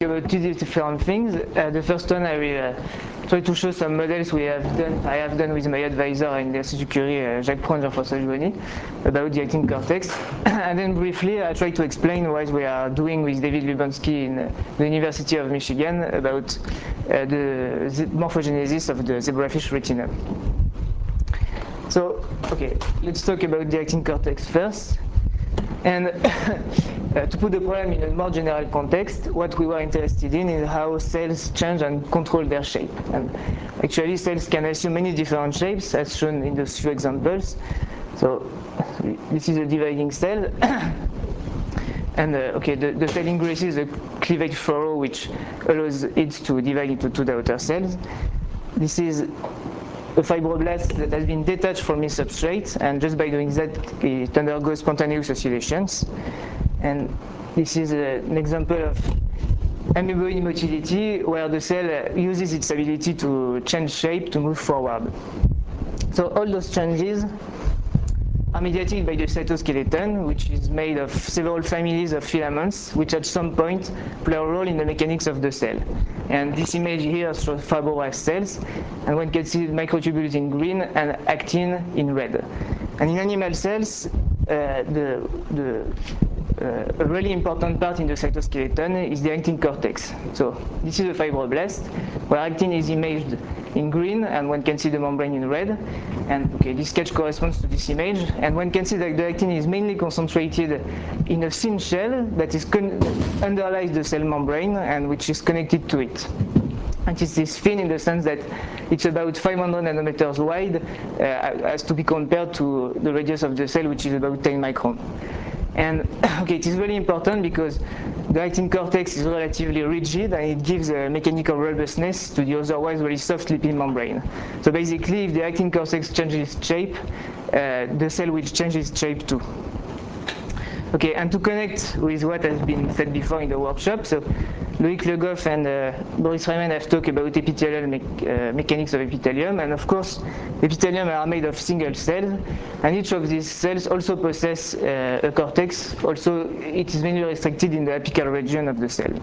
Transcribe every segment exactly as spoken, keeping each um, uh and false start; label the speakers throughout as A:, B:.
A: about two different things. Uh, the first one, I will uh, try to show some models we have done, I have done with my advisor in the Institut Curie, uh, Jacques Pro and Jean-François Joigny, about the actin cortex. And then briefly, I try to explain what we are doing with David Lubansky in uh, the University of Michigan about uh, the, the morphogenesis of the zebrafish retina. So, okay, let's talk about the actin cortex first. And uh, to put the problem in a more general context, what we were interested in is how cells change and control their shape. And actually, cells can assume many different shapes, as shown in those few examples. So this is a dividing cell. And uh, okay, the, the cell ingresses a cleavage furrow, which allows it to divide into two daughter cells. This is a fibroblast that has been detached from its substrate, and just by doing that, it undergoes spontaneous oscillations. And this is a, an example of amoeboid motility, where the cell uses its ability to change shape to move forward. So all those changes are mediated by the cytoskeleton, which is made of several families of filaments, which at some point play a role in the mechanics of the cell. And this image here shows fibroblast cells, and one can see microtubules in green and actin in red. And in animal cells, uh, the, the uh, a really important part in the cytoskeleton is the actin cortex. So this is a fibroblast, where actin is imaged in green, and one can see the membrane in red. And okay, this sketch corresponds to this image, and one can see that the actin is mainly concentrated in a thin shell that is underlies the cell membrane and which is connected to it. And it is thin in the sense that it's about five hundred nanometers wide, uh, as to be compared to the radius of the cell, which is about ten micron. And okay, it is really important because the actin cortex is relatively rigid, and it gives a mechanical robustness to the otherwise very soft lipid membrane. So basically, if the actin cortex changes shape, uh, the cell will change its shape too. Okay, and to connect with what has been said before in the workshop, so Loïc Le Goff and uh, Boris Reimann have talked about epithelial me uh, mechanics of epithelium, and of course, epithelium are made of single cells, and each of these cells also possess uh, a cortex. Also, it is mainly restricted in the apical region of the cell.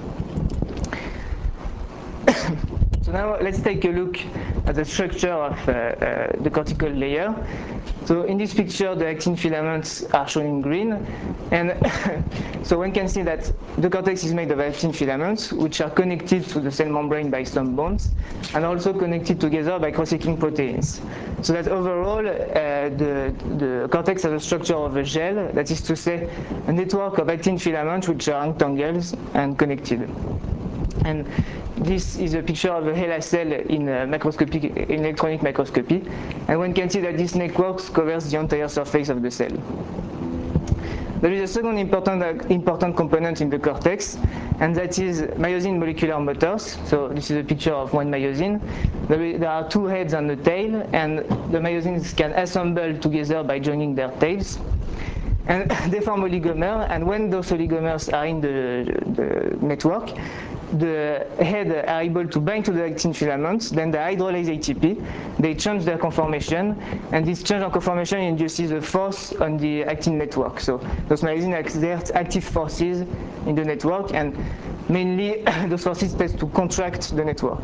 A: So now let's take a look at the structure of uh, uh, the cortical layer. So in this picture, the actin filaments are shown in green, and so one can see that the cortex is made of actin filaments, which are connected to the cell membrane by some bonds, and also connected together by cross-linking proteins. So that overall, uh, the, the cortex has a structure of a gel, that is to say, a network of actin filaments which are rectangles and connected. And this is a picture of a HeLa cell in uh, macroscopic in electronic microscopy, and one can see that this network covers the entire surface of the cell. There is a second important, uh, important component in the cortex, and that is myosin molecular motors. So this is a picture of one myosin. There, there are two heads and a tail, and the myosins can assemble together by joining their tails. And they form oligomers, and when those oligomers are in the, the network, the head are able to bind to the actin filaments, then they hydrolyze A T P, they change their conformation, and this change of conformation induces a force on the actin network. So those myosins exert active forces in the network, and mainly those forces tend to contract the network.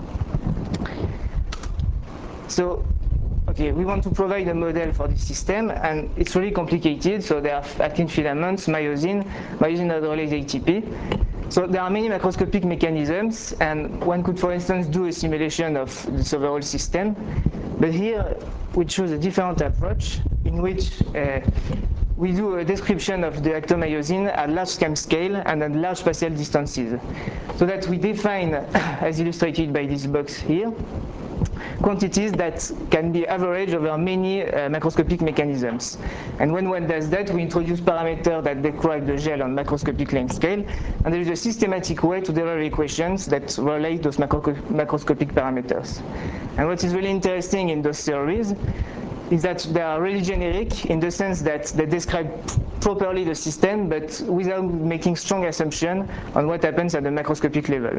A: So okay, we want to provide a model for this system, and it's really complicated. So there are actin filaments, myosin, myosin hydrolyze A T P. So there are many macroscopic mechanisms, and one could, for instance, do a simulation of this overall system. But here we choose a different approach in which uh, we do a description of the actomyosin at large time scale and at large spatial distances. So that we define, as illustrated by this box here, quantities that can be averaged over many uh, macroscopic mechanisms. And when one does that, we introduce parameters that describe the gel on macroscopic length scale, and there is a systematic way to derive equations that relate those macro macroscopic parameters. And what is really interesting in those theories is that they are really generic in the sense that they describe properly the system, but without making strong assumptions on what happens at the macroscopic level.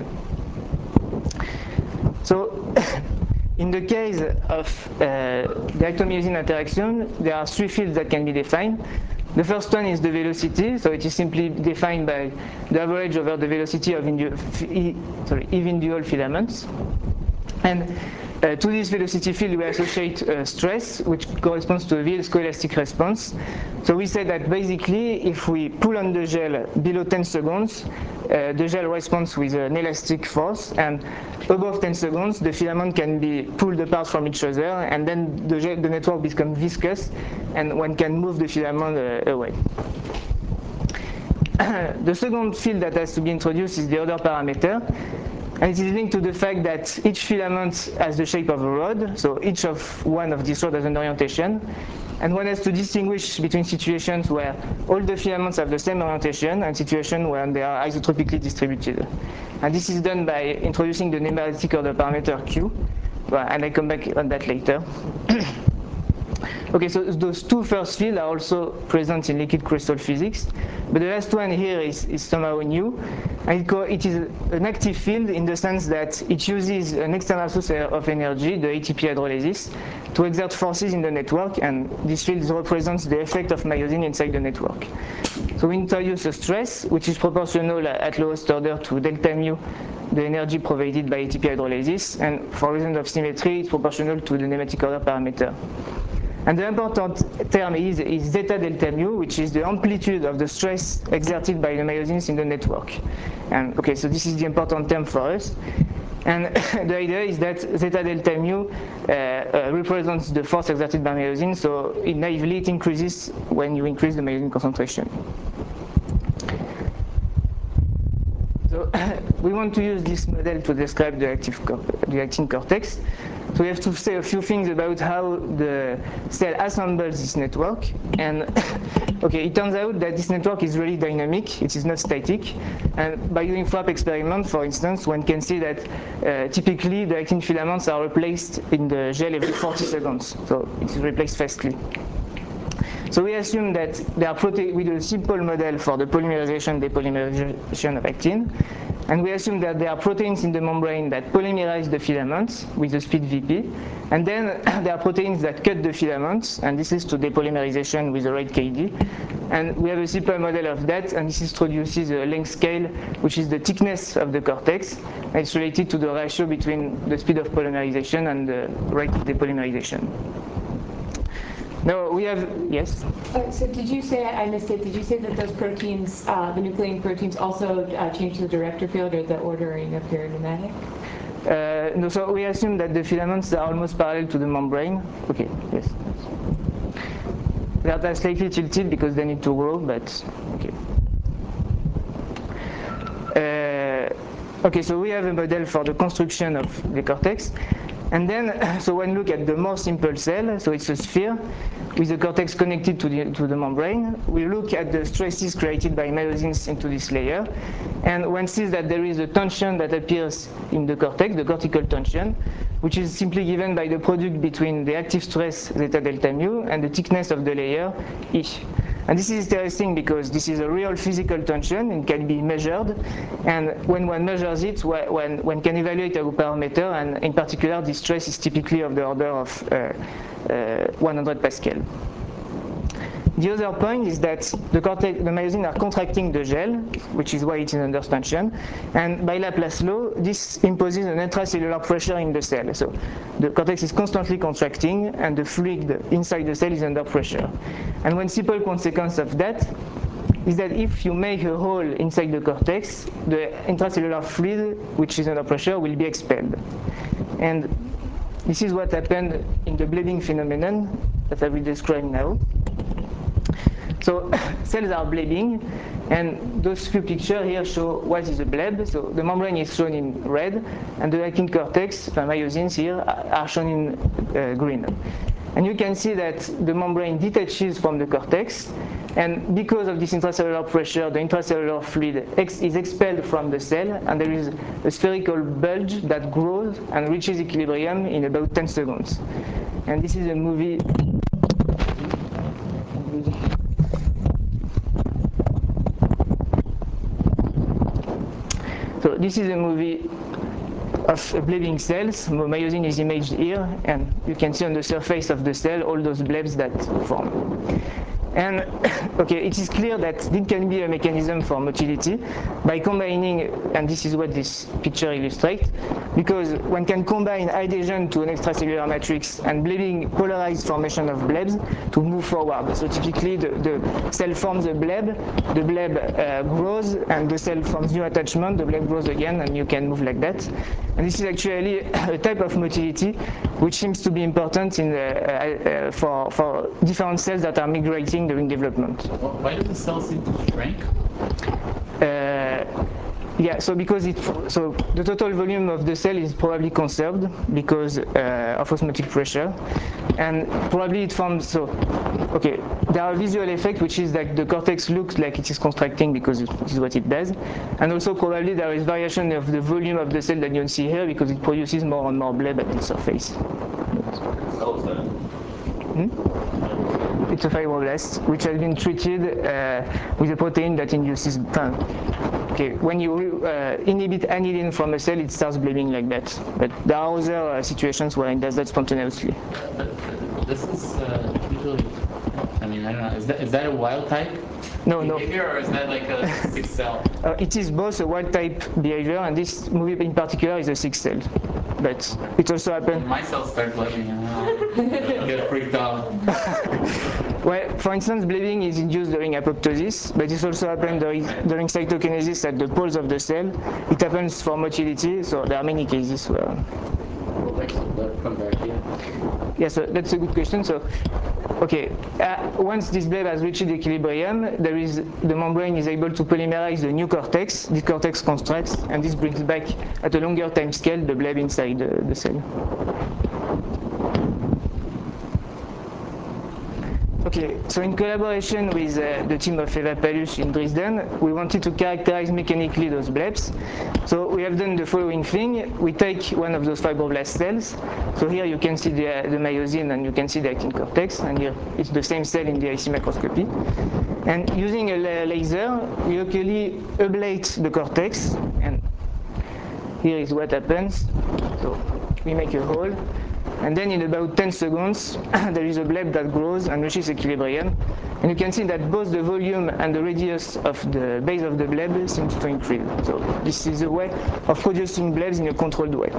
A: So, in the case of uh, the actomyosin interaction, there are three fields that can be defined. The first one is the velocity, so it is simply defined by the average over the velocity of sorry, individual filaments. And uh, to this velocity field, we associate uh, stress, which corresponds to a viscoelastic response. So we say that basically, if we pull on the gel below ten seconds, uh, the gel responds with an elastic force, and above ten seconds, the filament can be pulled apart from each other, and then the, gel, the network becomes viscous, and one can move the filament uh, away. The second field that has to be introduced is the order parameter. And it is linked to the fact that each filament has the shape of a rod, so each of one of these rods has an orientation. And one has to distinguish between situations where all the filaments have the same orientation and situations where they are isotropically distributed. And this is done by introducing the nematic order parameter Q, and I come back on that later. Okay, so those two first fields are also present in liquid crystal physics, but the last one here is, is somehow new. And it, it is an active field in the sense that it uses an external source of energy, the A T P hydrolysis, to exert forces in the network, and this field represents the effect of myosin inside the network. So we introduce a stress, which is proportional at lowest order to delta mu, the energy provided by A T P hydrolysis, and for reasons of symmetry, it's proportional to the nematic order parameter. And the important term is, is zeta delta mu, which is the amplitude of the stress exerted by the myosins in the network. And okay, so this is the important term for us. And the idea is that zeta delta mu uh, uh, represents the force exerted by myosin, so it naively it increases when you increase the myosin concentration. So we want to use this model to describe the active the actin cortex. So we have to say a few things about how the cell assembles this network. And okay, it turns out that this network is really dynamic. It is not static. And by doing FRAP experiment, for instance, one can see that uh, typically the actin filaments are replaced in the gel every forty seconds. So it is replaced fastly. So we assume that they are prote- we do a simple model for the polymerization depolymerization of actin, and we assume that there are proteins in the membrane that polymerize the filaments with the speed V P, and then there are proteins that cut the filaments, and this is to depolymerization with the rate K D. And we have a simple model of that, and this introduces a length scale, which is the thickness of the cortex, and it's related to the ratio between the speed of polymerization and the rate of depolymerization. No, we have, yes?
B: Uh, so did you say, I missed it, did you say that those proteins, uh, the nucleating proteins also uh, change the director field or the ordering of your nematic?
A: Uh, no, so we assume that the filaments are almost parallel to the membrane. Okay, yes. They are slightly tilted because they need to grow, but okay. Uh, okay, so we have a model for the construction of the cortex. And then, so when you look at the more simple cell, so it's a sphere with the cortex connected to the, to the membrane, we look at the stresses created by myosins into this layer, and one sees that there is a tension that appears in the cortex, the cortical tension, which is simply given by the product between the active stress zeta delta mu and the thickness of the layer E. And this is interesting because this is a real physical tension and can be measured. And when one measures it, one, one can evaluate a parameter, and in particular, the stress is typically of the order of uh, uh, one hundred Pascal. The other point is that the, cortex, the myosins are contracting the gel, which is why it is under tension. And by Laplace law, this imposes an intracellular pressure in the cell. So the cortex is constantly contracting, and the fluid inside the cell is under pressure. And one simple consequence of that is that if you make a hole inside the cortex, the intracellular fluid, which is under pressure, will be expelled. And this is what happened in the bleeding phenomenon that I will describe now. So cells are bleeding, and those few pictures here show what is a bleb. So the membrane is shown in red, and the actin cortex, the myosins here, are shown in uh, green. And you can see that the membrane detaches from the cortex, and because of this intracellular pressure, the intracellular fluid ex is expelled from the cell, and there is a spherical bulge that grows and reaches equilibrium in about ten seconds. And this is a movie. So this is a movie of bleeding cells. Myosin is imaged here, and you can see on the surface of the cell all those blebs that form. And okay, it is clear that it can be a mechanism for motility by combining, and this is what this picture illustrates, because one can combine adhesion to an extracellular matrix and blebbing polarized formation of blebs to move forward. So typically the, the cell forms a bleb, the bleb uh, grows, and the cell forms new attachment, the bleb grows again, and you can move like that. And this is actually a type of motility which seems to be important in, uh, uh, for, for different cells that are migrating during development.
C: Why do the cells seem to shrink?
A: Uh, yeah, so because it, so the total volume of the cell is probably conserved because uh, of osmotic pressure, and probably it forms. So, okay, there are visual effects, which is that the cortex looks like it is contracting because this is what it does, and also probably there is variation of the volume of the cell that you see here because it produces more and more bleb at its surface.
C: So is that?
A: Hmm? It's a fibroblast which has been treated uh, with a protein that induces. Uh, okay, when you uh, inhibit aniline from a cell, it starts bleeding like that. But there are other uh, situations where it does that spontaneously.
C: But this is uh, usually. I mean, I don't know. Is that is that a wild type
A: No,
C: behavior,
A: no.
C: or is that like a sick cell?
A: Uh, it is both a wild type behavior, and this movie in particular is a sick cell. But it also happens.
C: When my cells start bleeding, you know, I get freaked out.
A: Well, for instance, bleeding is induced during apoptosis, but this also happens during, during cytokinesis at the poles of the cell. It happens for motility, so there are many cases where.
C: What makes the blood come back in?
A: Yeah, so that's a good question. So, okay, uh, once this bleb has reached equilibrium, there is the membrane is able to polymerize the new cortex. The cortex contracts, and this brings back at a longer time scale the bleb inside the, the cell. Okay, so in collaboration with uh, the team of Eva Paluch in Dresden, we wanted to characterize mechanically those blebs. So we have done the following thing. We take one of those fibroblast cells. So here you can see the, uh, the myosin and you can see the actin cortex, and here it's the same cell in the I C macroscopy. And using a laser, we locally ablate the cortex, and here is what happens. So we make a hole. And then in about ten seconds, there is a bleb that grows and reaches equilibrium. And you can see that both the volume and the radius of the base of the bleb seems to increase. So this is a way of producing blebs in a controlled way.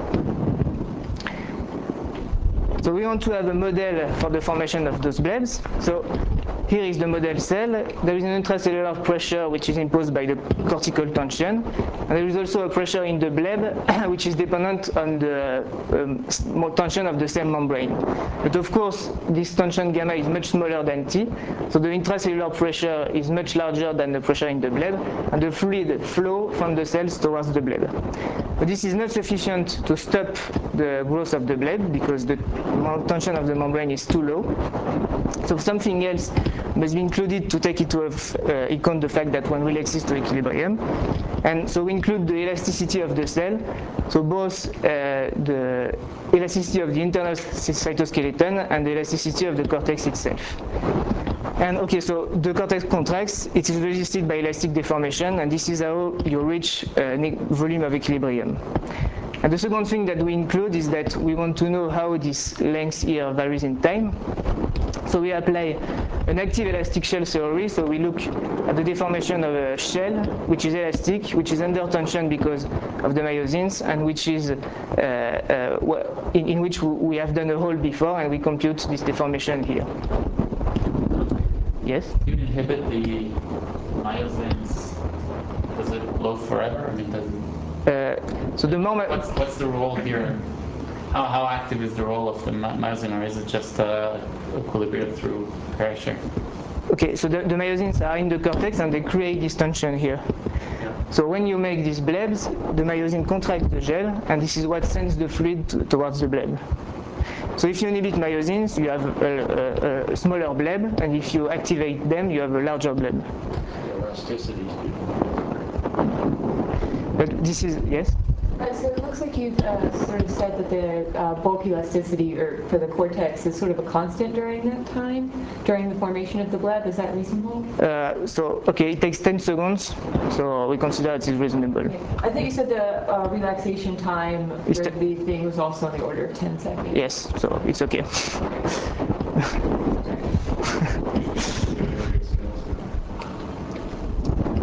A: So we want to have a model for the formation of those blebs. So here is the model cell. There is an intracellular pressure which is imposed by the cortical tension. And there is also a pressure in the bleb which is dependent on the um, tension of the cell membrane. But of course, this tension gamma is much smaller than T. So the intracellular pressure is much larger than the pressure in the bleb. And the fluid flow from the cells towards the bleb. But this is not sufficient to stop the growth of the bleb because the tension of the membrane is too low. So something else must be included to take into uh, account the fact that one relaxes to equilibrium. And so we include the elasticity of the cell, so both uh, the elasticity of the internal cytoskeleton and the elasticity of the cortex itself. And okay, so the cortex contracts, it is resisted by elastic deformation, and this is how you reach a volume of equilibrium. And the second thing that we include is that we want to know how this length here varies in time. So we apply an active elastic shell theory. So we look at the deformation of a shell, which is elastic, which is under tension because of the myosins, and which is uh, uh, in, in which we have done a hole before, and we compute this deformation here. Yes?
C: You inhibit the myosins. Does it flow forever? I mean, does it?
A: Uh, so the moment.
C: What's, what's the role here? How, how active is the role of the myosin, or is it just uh, equilibrium through pressure?
A: Okay, so the, the myosins are in the cortex and they create this tension here.
C: Yeah.
A: So when you make these blebs, the myosin contracts the gel, and this is what sends the fluid to, towards the bleb. So if you inhibit myosins, you have a, a, a smaller bleb, and if you activate them, you have a larger bleb.
D: Elasticity.
A: But this is, yes?
B: Uh, so it looks like you've uh, sort of said that the uh, bulk elasticity or for the cortex is sort of a constant during that time, during the formation of the bleb. Is that reasonable?
A: Uh, so, okay, it takes ten seconds, so we consider it is reasonable.
B: Okay. I think you said the uh, relaxation time for the thing was also on the order of ten seconds.
A: Yes, so it's okay.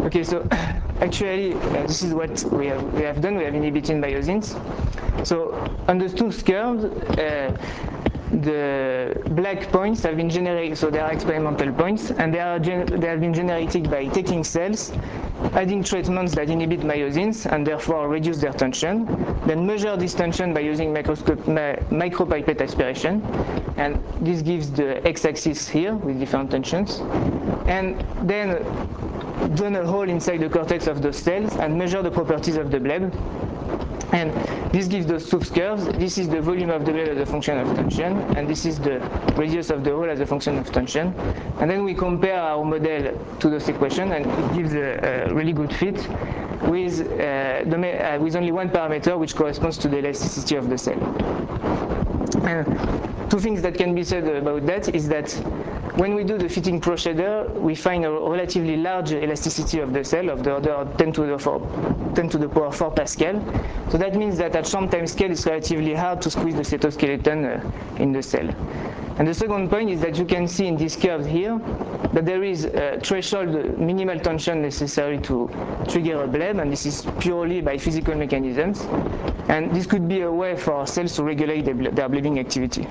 A: Okay, so actually, uh, this is what we have, we have done. We have inhibited myosins. So on the two curves, uh, the black points have been generated, so they are experimental points, and they, are they have been generated by taking cells, adding treatments that inhibit myosins and therefore reduce their tension, then measure this tension by using microscope, mi micropipette aspiration, and this gives the x-axis here with different tensions, and then drill a hole inside the cortex of those cells and measure the properties of the bleb. And this gives those two curves. This is the volume of the bleb as a function of tension, and this is the radius of the hole as a function of tension. And then we compare our model to those equations, and it gives a, a really good fit with, uh, the, uh, with only one parameter, which corresponds to the elasticity of the cell. And two things that can be said about that is that when we do the fitting procedure, we find a relatively large elasticity of the cell of the order of ten to the, four, ten to the power four Pascal. So that means that at short time scale, it's relatively hard to squeeze the cytoskeleton uh, in the cell. And the second point is that you can see in this curve here that there is a threshold minimal tension necessary to trigger a bleb, and this is purely by physical mechanisms. And this could be a way for cells to regulate their, their bleeding activity.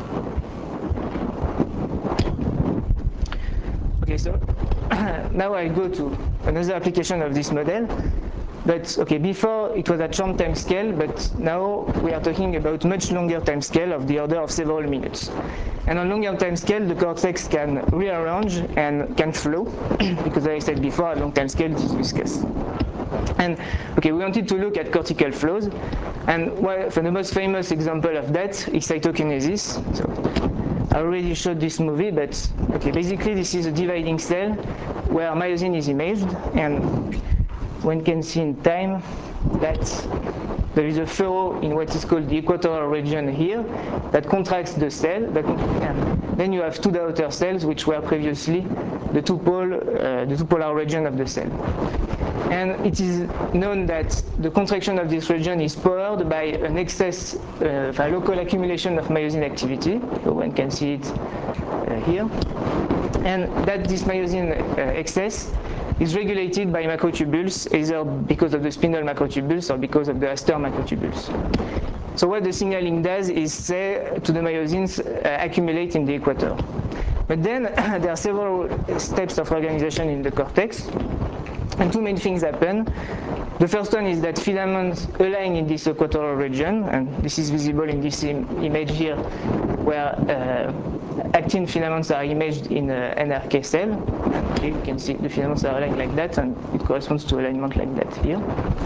A: Okay, so now I'll go to another application of this model. But okay, before it was at short time scale, but now we are talking about much longer time scale of the order of several minutes. And on longer time scale, the cortex can rearrange and can flow, because as I said before, at long time scale, it is viscous. And okay, we wanted to look at cortical flows, and well, for the most famous example of that is cytokinesis. So I already showed this movie, but okay, basically this is a dividing cell where myosin is imaged, and one can see in time that there is a furrow in what is called the equatorial region here that contracts the cell, that, and then you have two daughter cells which were previously the two pole, uh, the two polar region of the cell. And it is known that the contraction of this region is powered by an excess, uh, a local accumulation of myosin activity. So one can see it uh, here. And that this myosin uh, excess is regulated by macrotubules, either because of the spindle macrotubules or because of the Aster macrotubules. So what the signaling does is say to the myosins uh, accumulate in the equator. But then there are several steps of organization in the cortex, and two main things happen. The first one is that filaments align in this equatorial region, and this is visible in this im image here, where uh, actin filaments are imaged in an N R K cell. And here you can see the filaments are aligned like that, and it corresponds to alignment like that here.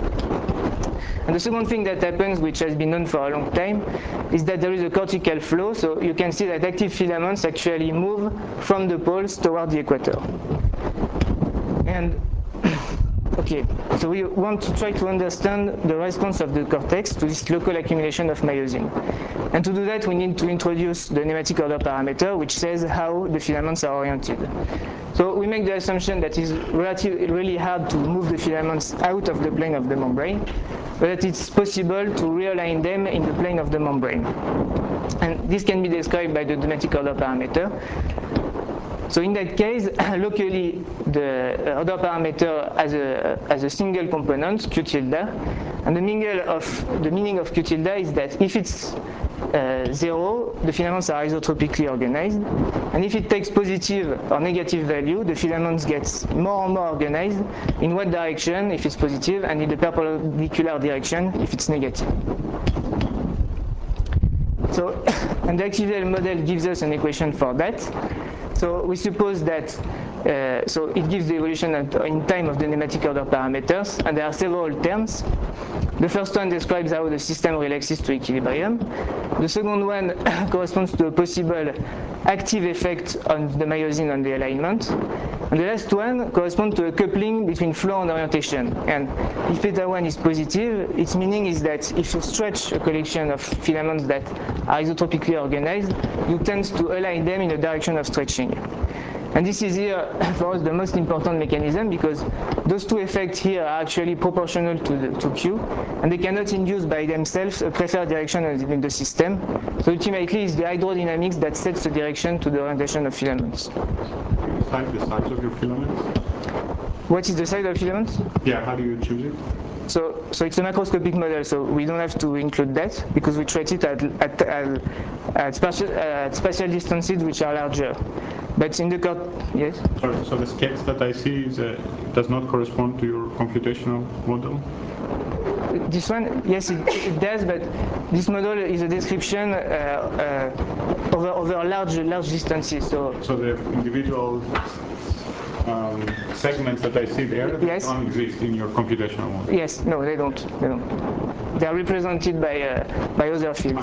A: And the second thing that happens, which has been known for a long time, is that there is a cortical flow. So you can see that active filaments actually move from the poles toward the equator. And okay, so we want to try to understand the response of the cortex to this local accumulation of myosin. And to do that, we need to introduce the nematic order parameter, which says how the filaments are oriented. So we make the assumption that it's relatively really hard to move the filaments out of the plane of the membrane, but that it's possible to realign them in the plane of the membrane. And this can be described by the nematic order parameter. So in that case, locally, the order parameter has a, has a single component, Q tilde, and the, mingle of, the meaning of Q tilde is that if it's uh, zero, the filaments are isotropically organized, and if it takes positive or negative value, the filaments get more and more organized in what direction if it's positive, and in the perpendicular direction if it's negative. So, and the activial model gives us an equation for that. So we suppose that, uh, so it gives the evolution in time of the nematic order parameters, and there are several terms. The first one describes how the system relaxes to equilibrium. The second one corresponds to a possible active effect on the myosin on the alignment. And the last one corresponds to a coupling between flow and orientation. And if theta one is positive, its meaning is that if you stretch a collection of filaments that are isotropically organized, you tend to align them in the direction of stretching. And this is here, for us, the most important mechanism, because those two effects here are actually proportional to, the, to Q, and they cannot induce by themselves a preferred direction in the system. So ultimately, it's the hydrodynamics that sets the direction to the orientation of filaments.
E: The size, the size of your filaments?
A: What is the size of filaments?
E: Yeah, how do you choose it?
A: So, so it's a macroscopic model, so we don't have to include that because we treat it at, at, at, at, spatial, at spatial distances which are larger. But in the cort, yes?
E: Sorry, so the sketch that I see is, uh, does not correspond to your computational model?
A: This one, yes, it, it does, but this model is a description uh, uh, over, over large, large distances. So,
E: so the individual um, segments that I see there
A: yes.
E: don't exist in your computational model?
A: Yes, no, they don't. They don't. They are represented by, uh, by other fields.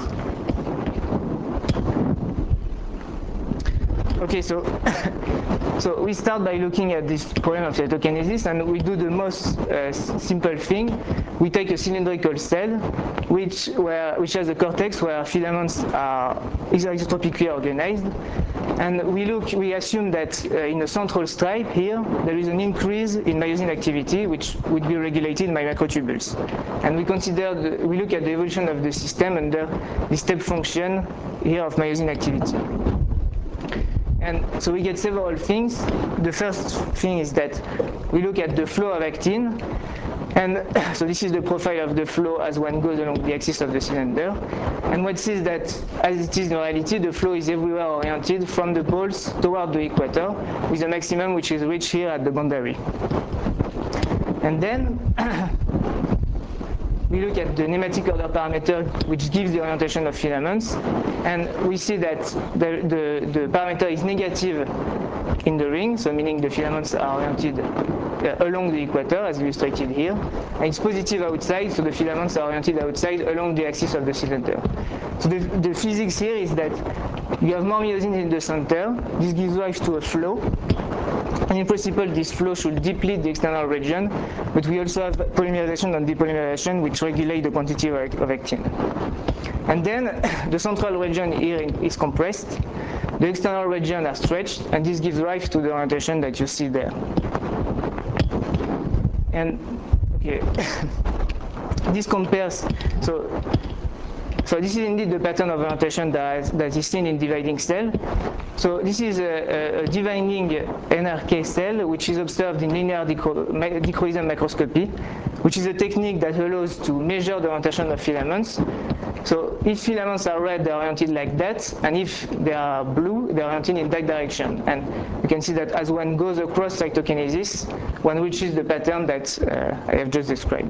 A: Okay, so so we start by looking at this problem of cytokinesis, and we do the most uh, simple thing. We take a cylindrical cell, which where which has a cortex where filaments are isotopically organized, and we look. We assume that uh, in the central stripe here there is an increase in myosin activity, which would be regulated by microtubules, and we consider the, we look at the evolution of the system under the step function here of myosin activity. And so we get several things. The first thing is that we look at the flow of actin. And so this is the profile of the flow as one goes along the axis of the cylinder. And what says that, as it is in reality, the flow is everywhere oriented from the poles toward the equator, with a maximum which is reached here at the boundary. And then we look at the nematic order parameter, which gives the orientation of filaments, and we see that the, the, the parameter is negative in the ring, so meaning the filaments are oriented uh, along the equator, as illustrated here, and it's positive outside, so the filaments are oriented outside along the axis of the cylinder. So the, the physics here is that you have more myosin in the center. This gives rise to a flow. And in principle, this flow should deplete the external region, but we also have polymerization and depolymerization, which regulate the quantity of actin. And then the central region here is compressed, the external region are stretched, and this gives rise to the orientation that you see there. And okay, this compares, so So this is indeed the pattern of orientation that, that is seen in dividing cell. So this is a, a dividing N R K cell, which is observed in linear dichroism microscopy, which is a technique that allows to measure the orientation of filaments. So if filaments are red, they're oriented like that, and if they are blue, they're oriented in that direction. And you can see that as one goes across cytokinesis, one reaches the pattern that uh, I have just described.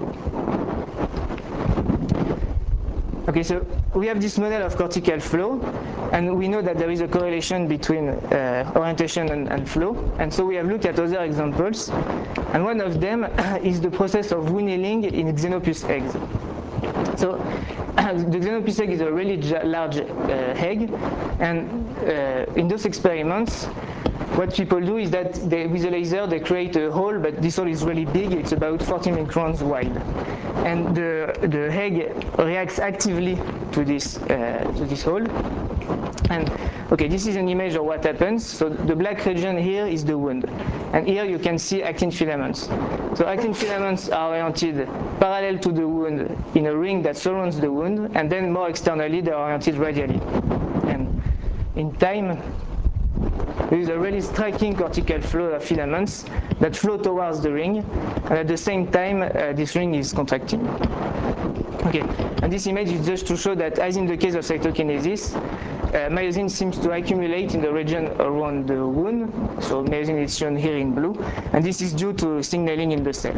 A: Okay, so we have this model of cortical flow, and we know that there is a correlation between uh, orientation and, and flow. And so we have looked at other examples, and one of them is the process of winning in Xenopus eggs. So the Xenopus egg is a really large uh, egg, and uh, in those experiments, what people do is that they, with a laser they create a hole, but this hole is really big, it's about forty microns wide. And the, the egg reacts actively to this, uh, to this hole. And okay, this is an image of what happens. So the black region here is the wound. And here you can see actin filaments. So actin filaments are oriented parallel to the wound in a ring that surrounds the wound, and then more externally they are oriented radially. And in time, there is a really striking cortical flow of filaments that flow towards the ring, and at the same time, uh, this ring is contracting. Okay, and this image is just to show that, as in the case of cytokinesis, uh, myosin seems to accumulate in the region around the wound. So myosin is shown here in blue, and this is due to signaling in the cell.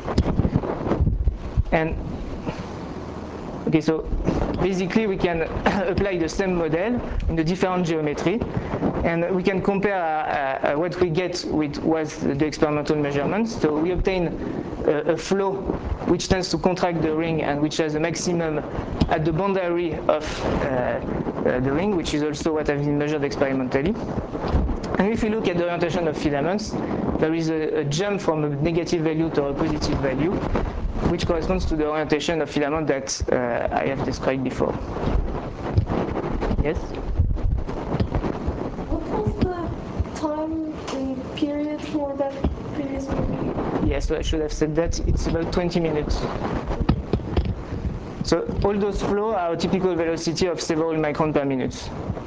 A: And okay, so basically we can apply the same model in the different geometry, and we can compare uh, uh, what we get with was the experimental measurements. So we obtain a, a flow which tends to contract the ring and which has a maximum at the boundary of uh, uh, the ring, which is also what has been measured experimentally. And if we look at the orientation of filaments, there is a, a jump from a negative value to a positive value, which corresponds to the orientation of filament that uh, I have described before. Yes?
F: What was the time period for that previous movie?
A: Yes, so I should have said that. It's about twenty minutes. So all those flows are a typical velocity of several microns per minute.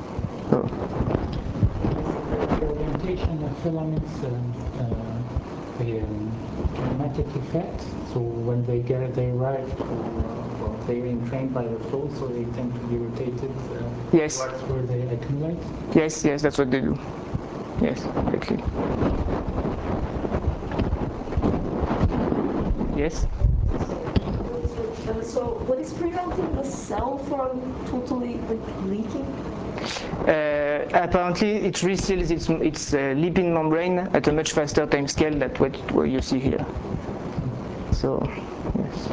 A: So.
G: The orientation of filaments uh, uh, the um, kinematic effect. So when they get, they arrive, to, uh, well, they're being trained by the flow, so they tend to be rotated uh,
A: Yes.
G: towards where they accumulate.
A: Yes, yes, that's what they do. Yes, exactly. Yes?
F: Uh, so what is preventing the cell from totally like leaking?
A: Uh, apparently, it reseals its, its uh, lipid membrane at a much faster time scale than what, what you see here. So, yes.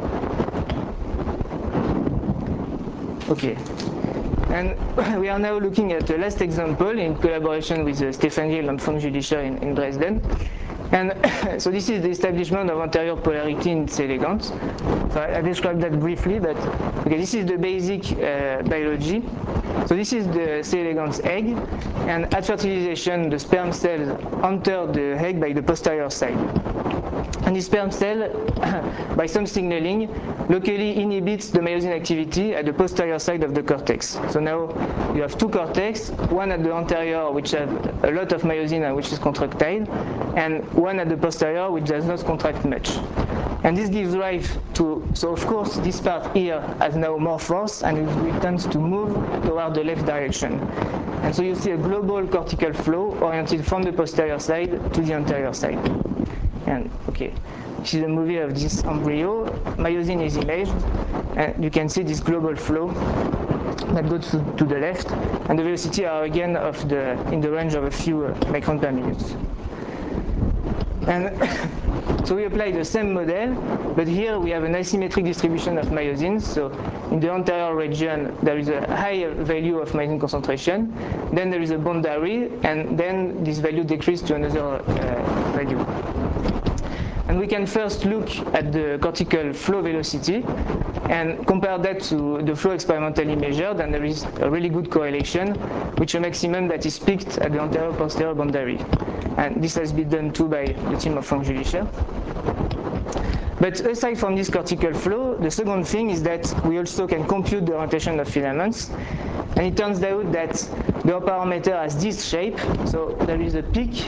A: Okay. And we are now looking at the last example in collaboration with uh, Stefan Grill and Frank Jülicher in, in Dresden. And so this is the establishment of anterior polarity in C. elegans. So I, I described that briefly, but okay, this is the basic uh, biology. So this is the C. elegans egg, and at fertilization, the sperm cells enter the egg by the posterior side. And the sperm cell, by some signaling, locally inhibits the myosin activity at the posterior side of the cortex. So now you have two cortex, one at the anterior, which have a lot of myosin and which is contractile, and one at the posterior, which does not contract much. And this gives rise to, so of course, this part here has now more force and it tends to move toward the left direction. And so you see a global cortical flow oriented from the posterior side to the anterior side. And okay, this is a movie of this embryo. Myosin is imaged, and you can see this global flow that goes to, to the left, and the velocity are again of the in the range of a few uh, microns per minute. And so we apply the same model, but here we have an asymmetric distribution of myosins. So in the anterior region, there is a high value of myosin concentration. Then there is a boundary, and then this value decreases to another uh, value. And we can first look at the cortical flow velocity and compare that to the flow experimentally measured, and there is a really good correlation, with a maximum that is peaked at the anterior-posterior boundary. And this has been done too by the team of Frank Jülicher. But aside from this cortical flow, the second thing is that we also can compute the orientation of filaments. And it turns out that the parameter has this shape. So there is a peak,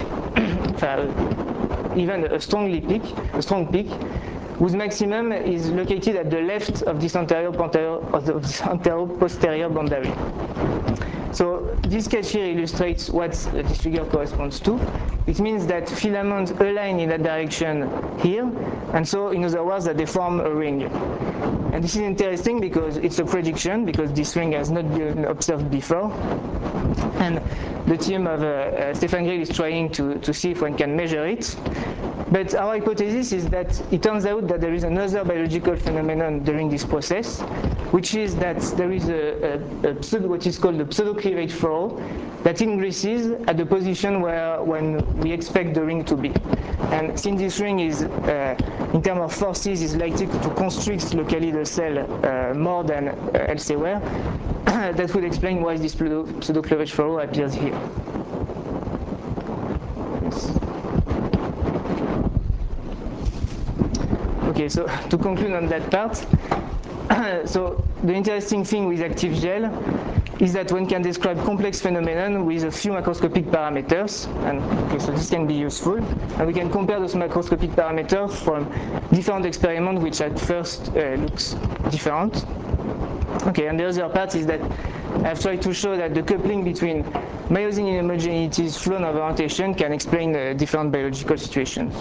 A: even a strongly peak, a strong peak, whose maximum is located at the left of this anterior posterior boundary. So this sketch here illustrates what this figure corresponds to. It means that filaments align in that direction here, and so in other words that they form a ring. And this is interesting because it's a prediction, because this ring has not been observed before. And the team of uh, uh, Stefan Grill is trying to, to see if one can measure it. But our hypothesis is that it turns out that there is another biological phenomenon during this process, which is that there is a, a, a pseudo, what is called the pseudo-cleavage furrow that increases at the position where when we expect the ring to be. And since this ring is, uh, in terms of forces, is likely to constrict locally the cell uh, more than uh, elsewhere, that would explain why this pseudo-cleavage furrow appears here. Yes. Okay, so to conclude on that part, so the interesting thing with active gel is that one can describe complex phenomena with a few macroscopic parameters, and okay, so this can be useful. And we can compare those macroscopic parameters from different experiments which at first uh, looks different. Okay, and the other part is that I've tried to show that the coupling between myosin inhomogeneities, flow, and orientation can explain uh, different biological situations.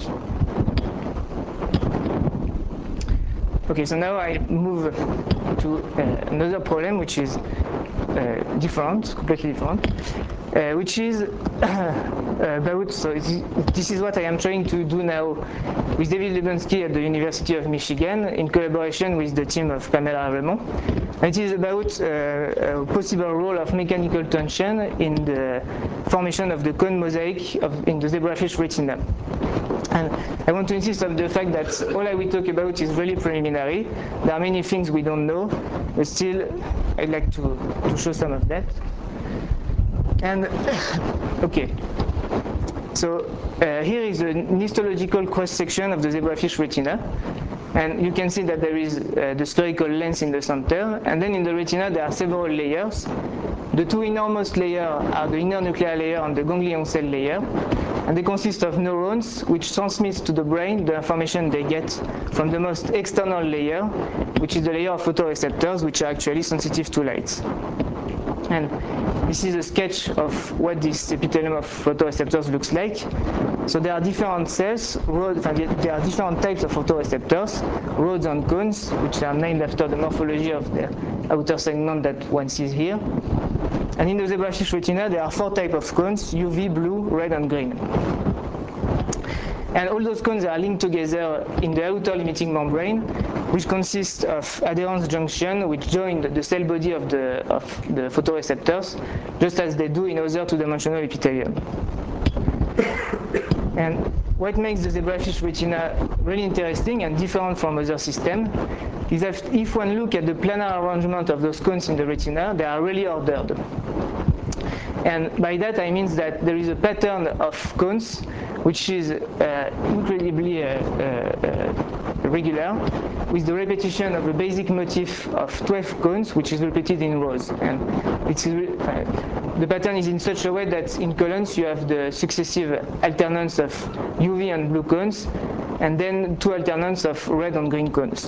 A: Okay, so now I move to uh, another problem, which is uh, different, completely different, uh, which is about, so this is what I am trying to do now with David Lebensky at the University of Michigan in collaboration with the team of Pamela Raymond. And it is about uh, a possible role of mechanical tension in the formation of the cone mosaic of, in the zebrafish retina. And I want to insist on the fact that all I will talk about is really preliminary. There are many things we don't know, but still I'd like to, to show some of that. And okay, so uh, here is an histological cross-section of the zebrafish retina. And you can see that there is uh, the spherical lens in the center, and then in the retina there are several layers. The two innermost layers are the inner nuclear layer and the ganglion cell layer. And they consist of neurons which transmit to the brain the information they get from the most external layer, which is the layer of photoreceptors, which are actually sensitive to light. And this is a sketch of what this epithelium of photoreceptors looks like. So there are different cells, rods, there are different types of photoreceptors, rods and cones, which are named after the morphology of the outer segment that one sees here. And in the zebrafish retina, there are four types of cones: U V, blue, red, and green. And all those cones are linked together in the outer limiting membrane, which consists of adherence junction, which join the cell body of the, of the photoreceptors, just as they do in other two-dimensional epithelium. And what makes the zebrafish retina really interesting and different from other systems is that if one look at the planar arrangement of those cones in the retina, they are really ordered. And by that I mean that there is a pattern of cones which is uh, incredibly uh, uh, regular, with the repetition of a basic motif of twelve cones, which is repeated in rows. And it's, uh, the pattern is in such a way that in columns you have the successive alternance of U V and blue cones, and then two alternance of red and green cones.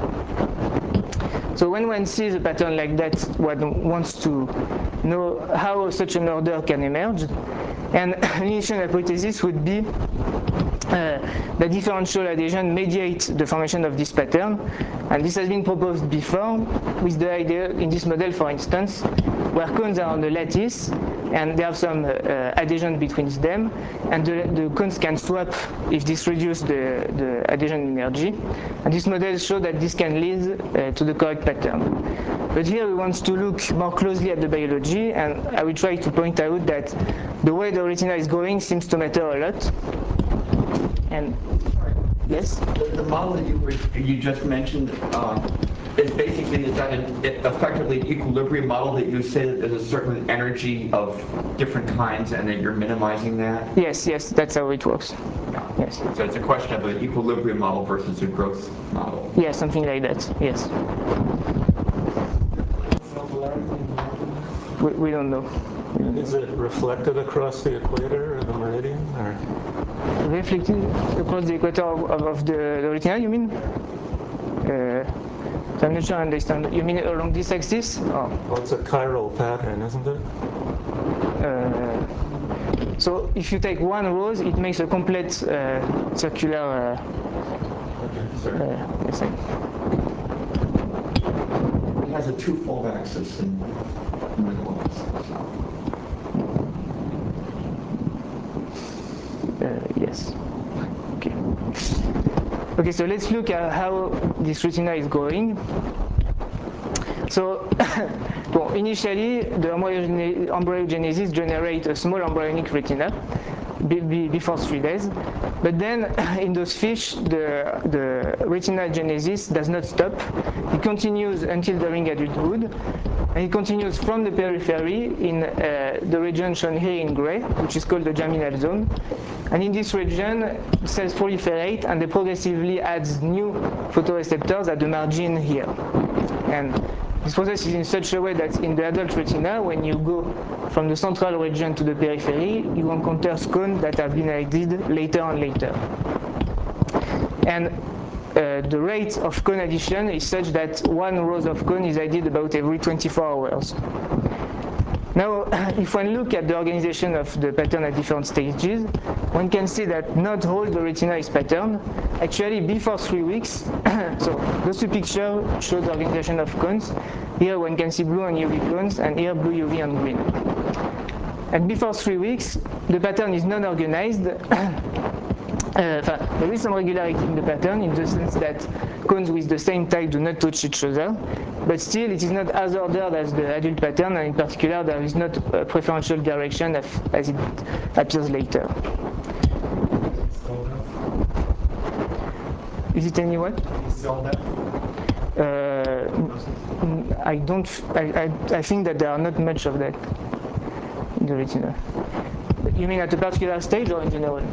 A: So when one sees a pattern like that, one wants to know how such an order can emerge. And an initial hypothesis would be uh, that differential adhesion mediates the formation of this pattern. And this has been proposed before with the idea in this model, for instance, where cones are on the lattice and they have some uh, adhesion between them, and the, the cones can swap if this reduces the, the adhesion energy. And this model shows that this can lead uh, to the correct pattern. But here we want to look more closely at the biology, and I will try to point out that the way the retina is growing seems to matter a lot. And yes?
H: The, the model that you, were, you just mentioned uh, is basically, is that an effectively equilibrium model that you say that there's a certain energy of different kinds and that you're minimizing that?
A: Yes, yes, that's how it works.
H: Yeah.
A: Yes.
H: So it's a question of an equilibrium model versus a growth model.
A: Yeah, something like that, yes. We, we don't know. We don't
I: Is
A: know.
I: it reflected across the equator or the meridian? Or?
A: Reflected across the equator of, of, of the, the retina, you mean? Uh, I'm not sure I understand. You mean along this axis? Oh.
I: Well, it's a chiral pattern, isn't it?
A: Uh, so if you take one rose, it makes a complete uh, circular. Uh,
H: Okay, sorry.
A: uh, yes,
H: It has a two-fold axis in the middle of this.
A: Uh, yes. Okay. Okay, so let's look at how this retina is growing. So, well, initially, the embryogene- embryogenesis generates a small embryonic retina be, be, before three days. But then, in those fish, the, the retina genesis does not stop. It continues until during adulthood. And it continues from the periphery in uh, the region shown here in gray, which is called the germinal zone. And in this region, cells proliferate and they progressively add new photoreceptors at the margin here. And this process is in such a way that in the adult retina, when you go from the central region to the periphery, you encounter cones that have been added later and later. And uh, the rate of cone addition is such that one row of cone is added about every twenty-four hours. Now, if one look at the organization of the pattern at different stages, one can see that not all the retina is patterned. Actually, before three weeks, so those two pictures show the organization of cones. Here one can see blue and U V cones, and here blue, U V, and green. And before three weeks, the pattern is non-organized. Uh, there is some regularity in the pattern in the sense that cones with the same type do not touch each other, but still it is not as ordered as the adult pattern, and in particular there is not a preferential direction as, as it appears later. Is it any what? Uh, I don't. I, I, I think that there are not much of that in the retina. You mean at a particular stage or in general?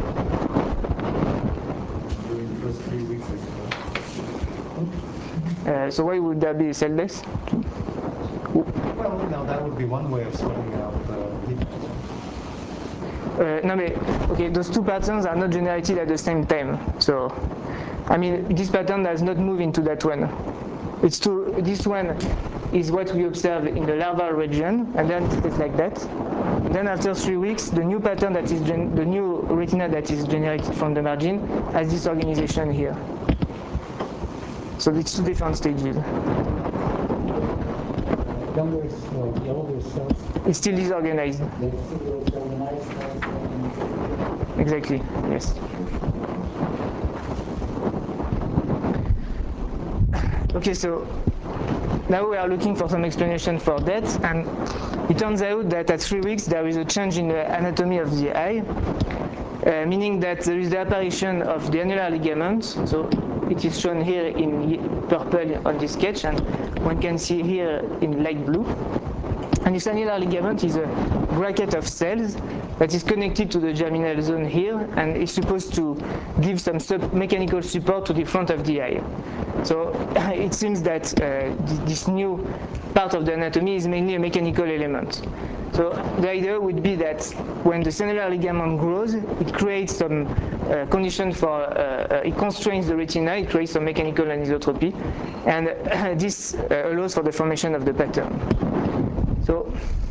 A: Uh, so why would that be cell death?
J: Well, you know, that would be one way of sorting out the defects.
A: Uh, no, but, okay, those two patterns are not generated at the same time. So, I mean, this pattern does not move into that one. It's too, this one is what we observe in the larval region, and then it stays like that. And then after three weeks, the new pattern that is, gen the new retina that is generated from the margin has this organization here. So it's two different stages.
G: Younger, well, the older cells,
A: It's still disorganized.
G: they still disorganized.
A: Exactly, yes. Okay, so now we are looking for some explanation for that, and it turns out that at three weeks there is a change in the anatomy of the eye, uh, meaning that there is the apparition of the annular ligament. So it is shown here in purple on this sketch, and one can see here in light blue. And this annular ligament is a bracket of cells that is connected to the germinal zone here, and is supposed to give some sub mechanical support to the front of the eye. So it seems that uh, this new part of the anatomy is mainly a mechanical element. So the idea would be that when the cellular ligament grows, it creates some uh, condition for, uh, uh, it constrains the retina, it creates some mechanical anisotropy, and uh, this uh, allows for the formation of the pattern. So,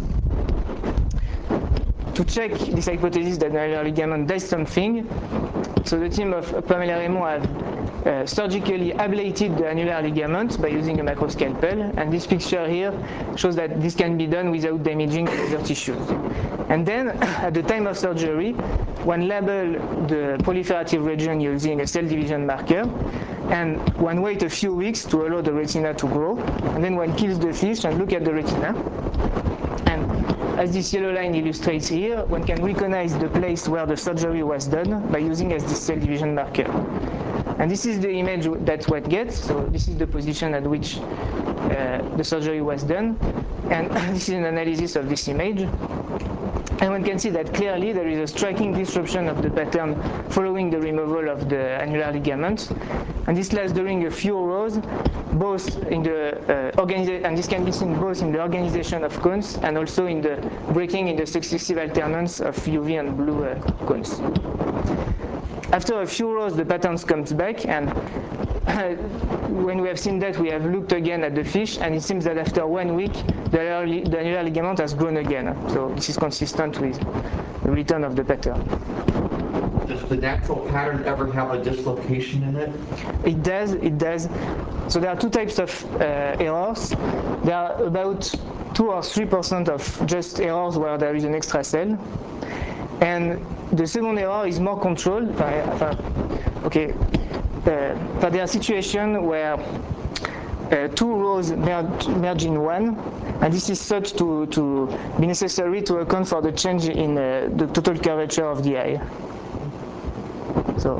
A: to check this hypothesis that the annular ligament does something, so the team of Pamela Raymond have uh, surgically ablated the annular ligament by using a macroscalpel, and this picture here shows that this can be done without damaging other tissues. And then, at the time of surgery, one label the proliferative region using a cell division marker, and one wait a few weeks to allow the retina to grow, and then one kills the fish and look at the retina. And as this yellow line illustrates here, one can recognize the place where the surgery was done by using as this cell division marker. And this is the image that one gets, so this is the position at which uh, the surgery was done, and this is an analysis of this image. And one can see that clearly there is a striking disruption of the pattern following the removal of the annular ligament. And this lasts during a few rows, both in the uh, organization, and this can be seen both in the organization of cones and also in the breaking in the successive alternance of U V and blue uh, cones. After a few rows, the pattern comes back, and uh, when we have seen that, we have looked again at the fish, and it seems that after one week, the annular ligament has grown again. So this is consistent with the return of the pattern.
H: Does the natural pattern ever have a dislocation in it?
A: It does, it does. So there are two types of uh, errors. There are about two or three percent of just errors where there is an extra cell. And the second error is more controlled. Okay, uh, but there are situations where uh, two rows merge, merge in one, and this is such to, to be necessary to account for the change in uh, the total curvature of the eye. So,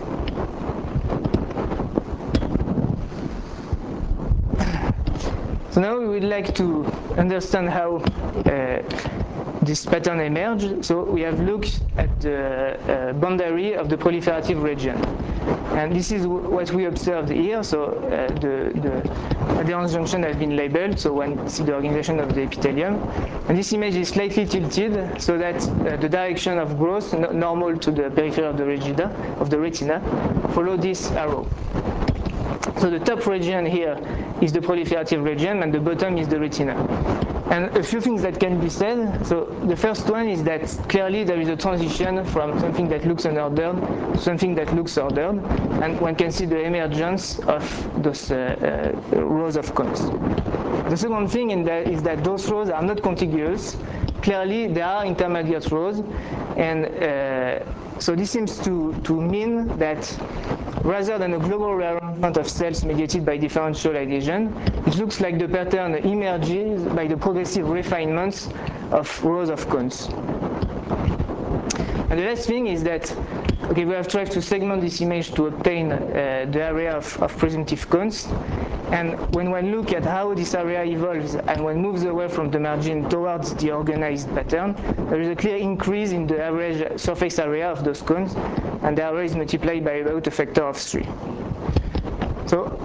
A: so now we would like to understand how uh, this pattern emerged. So we have looked at the uh, boundary of the proliferative region. And this is what we observed here. So uh, the, the adherence junction has been labeled, so one sees the organization of the epithelium. And this image is slightly tilted so that uh, the direction of growth, no normal to the periphery of the, retina, of the retina, follow this arrow. So the top region here is the proliferative region, and the bottom is the retina. And a few things that can be said. So the first one is that clearly there is a transition from something that looks unordered to something that looks ordered, and one can see the emergence of those uh, uh, rows of cones. The second thing in that is that those rows are not contiguous. Clearly there are intermediate rows, and uh, so this seems to, to mean that rather than a global rearrangement of cells mediated by differential adhesion, it looks like the pattern emerges by the progressive refinements of rows of cones. And the last thing is that, okay, we have tried to segment this image to obtain uh, the area of, of presumptive cones. And when one looks at how this area evolves and one moves away from the margin towards the organized pattern, there is a clear increase in the average surface area of those cones, and the area is multiplied by about a factor of three. So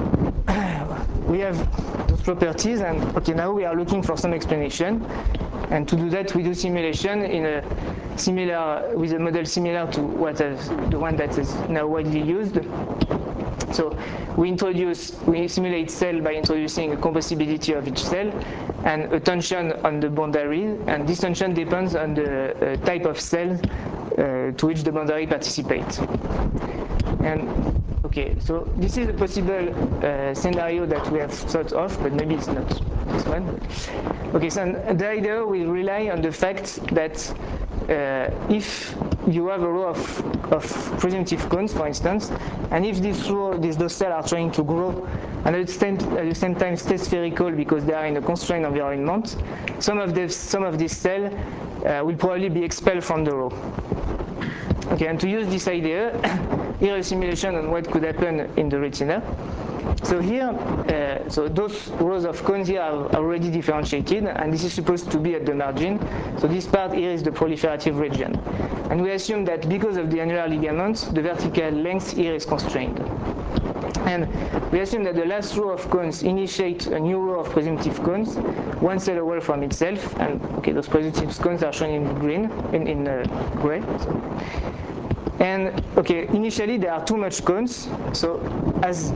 A: we have those properties, and okay, now we are looking for some explanation. And to do that, we do simulation in a similar with a model similar to what is the one that is now widely used. So we introduce, we simulate cell by introducing a composability of each cell and a tension on the boundary, and this tension depends on the uh, type of cell uh, to which the boundary participates. And okay, so this is a possible uh, scenario that we have thought of, but maybe it's not this one. Okay, so the idea will rely on the fact that uh, if you have a row of, of presumptive cones, for instance, and if this row, these those cells are trying to grow, and at the same, at the same time stay spherical because they are in a constrained environment, some of the some of these cells uh, will probably be expelled from the row. Okay, and to use this idea, here is a simulation on what could happen in the retina. So here, uh, so those rows of cones here are already differentiated, and this is supposed to be at the margin. So this part here is the proliferative region. And we assume that because of the annular ligaments, the vertical length here is constrained. And we assume that the last row of cones initiate a new row of presumptive cones, one cell away from itself. And okay, those presumptive cones are shown in green, in, in uh, gray. So. And okay, initially there are too much cones, so as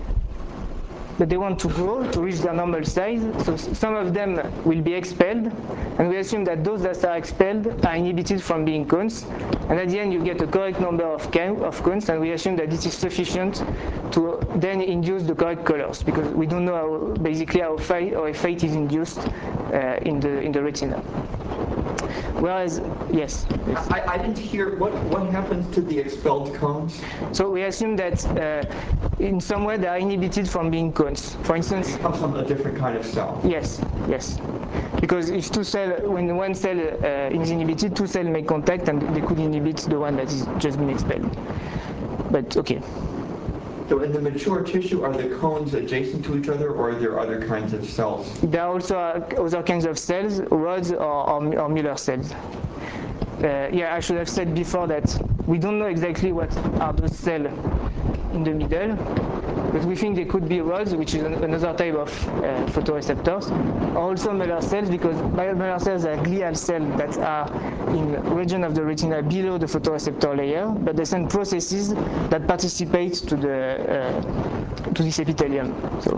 A: but they want to grow to reach their normal size, so some of them will be expelled, and we assume that those that are expelled are inhibited from being cones, and at the end you get a correct number of, of cones, and we assume that this is sufficient to then induce the correct colors, because we don't know how, basically how fate, or if fate is induced uh, in the in the retina. Whereas, yes. yes.
H: I, I didn't hear, what, what happens to the expelled cones?
A: So we assume that uh, in some way they are inhibited from being cones. For instance,
H: it comes from a different kind of cell.
A: Yes, yes. Because if two cell, when one cell uh, is inhibited, two cells make contact and they could inhibit the one that is just been expelled. But okay.
H: So in the mature tissue, are the cones adjacent to each other, or are there other kinds of cells?
A: There are also other kinds of cells, rods or, or, or Muller cells. Uh, yeah, I should have said before that we don't know exactly what are those cells in the middle, but we think they could be rods, which is another type of uh, photoreceptors, or also Muller cells, because Muller cells are glial cells that are in the region of the retina below the photoreceptor layer, but they send processes that participate to the uh, to this epithelium. So,